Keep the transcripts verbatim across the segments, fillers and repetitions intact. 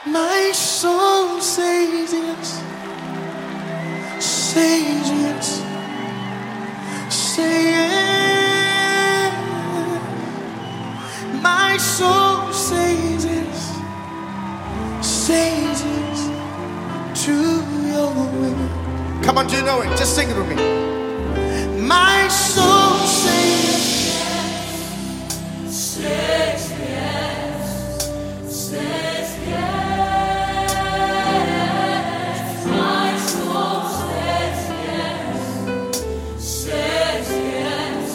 My soul says yes, says yes, say yes. My soul says yes, says yes to your will. Come on, do you know it? Just sing it with me. My soul says yes, says yes, says yes. My soul says yes, says yes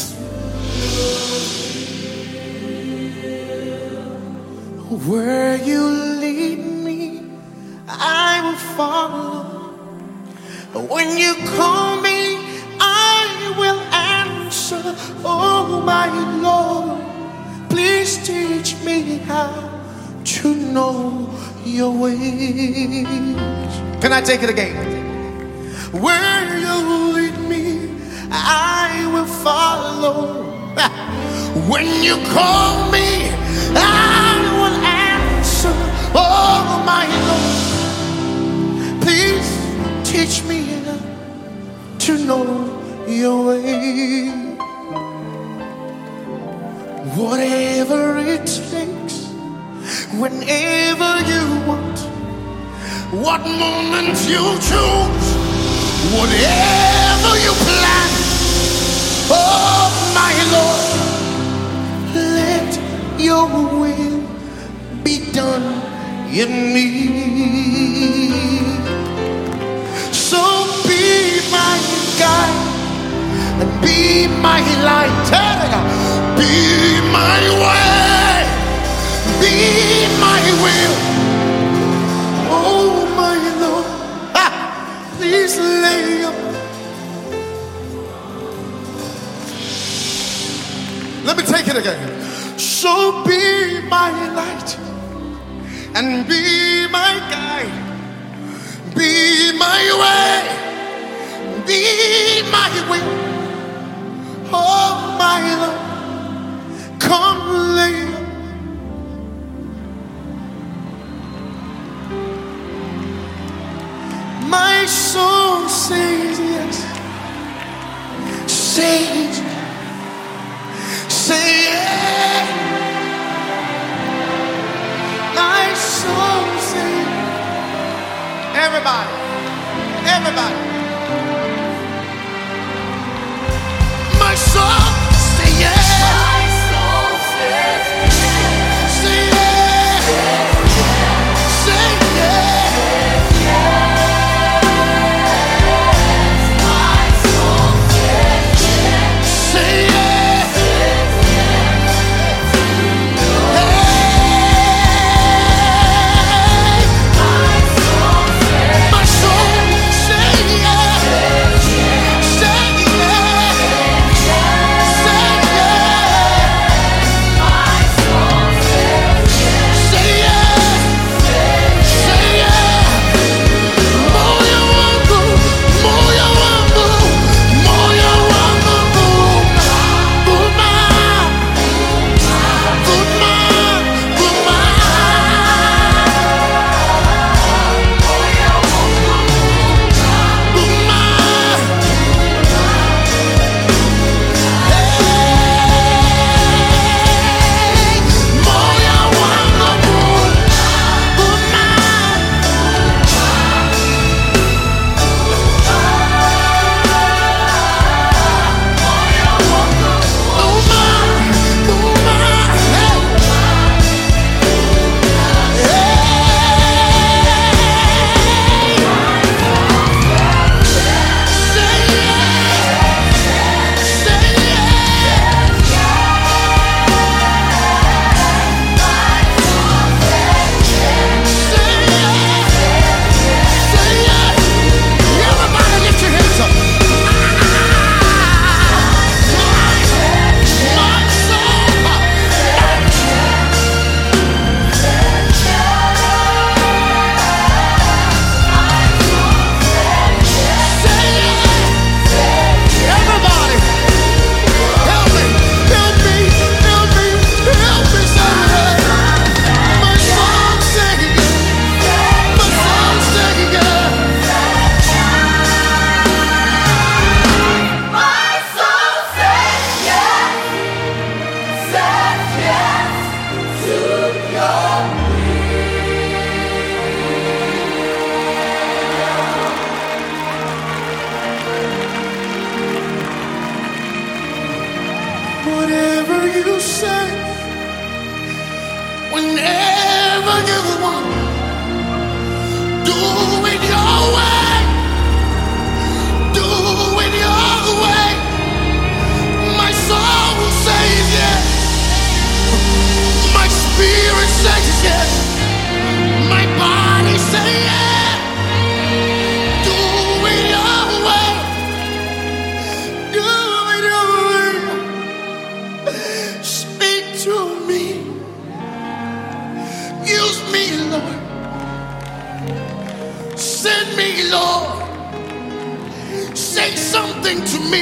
to you. Where you lead me, I will follow. When you call me, I will answer. Oh my Lord, please teach me how to know your ways. Can I take it again? Where you lead me, I will follow. When you call me, I will answer. Oh my Lord, please teach me to know your way. Whatever it takes, whenever you want, what moment you choose, whatever you plan. Oh my Lord, let your will be done in me. So be my guide and be my light. Be my way, be my will. Oh my Lord, ah, please lay up. Let me take it again. So be my light and be my guide. Be my way, be my will. Oh my Lord, come lay. My soul says yes, says, say yes. My soul says. Everybody, everybody. My soul say yes. My soul says yes. Say yes. Say yes. My soul says yes. Say yes. My soul say yes. Say yes. spirit says yes. My body says yes. Do it your way. Do it your way. Speak to me. Use me, Lord. Send me, Lord. Say something to me.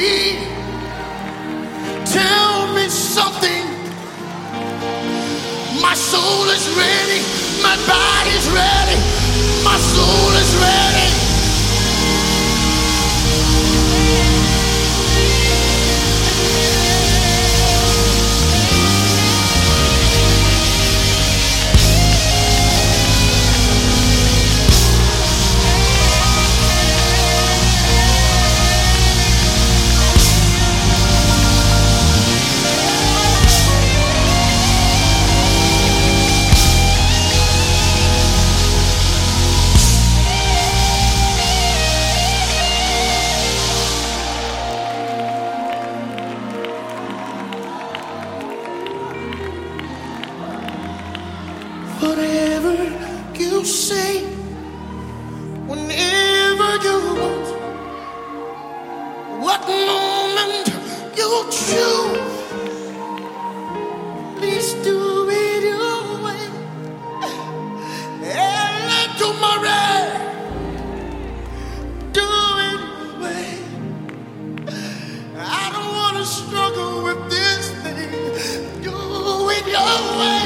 Tell me something. My soul is ready. My body's ready. My soul is ready. Whatever you say, whenever you want, what moment you choose, please do it your way. And let tomorrow do it your way. I don't want to struggle with this thing. Do it your way.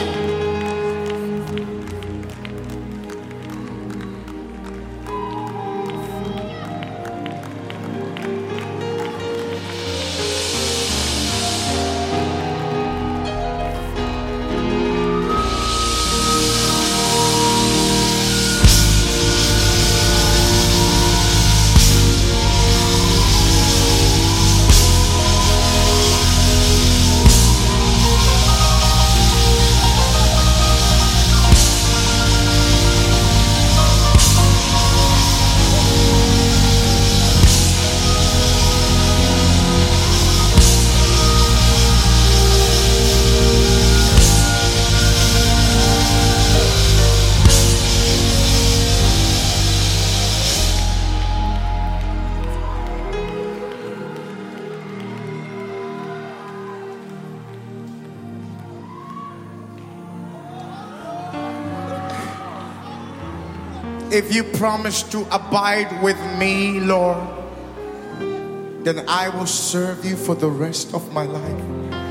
If you promise to abide with me, Lord, then I will serve you for the rest of my life.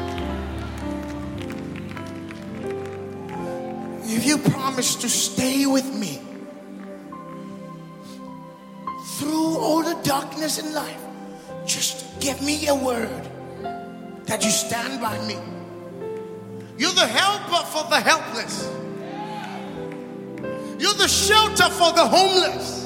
If you promise to stay with me through all the darkness in life, just give me a word that you stand by me. You're the helper for the helpless. You're the shelter for the homeless.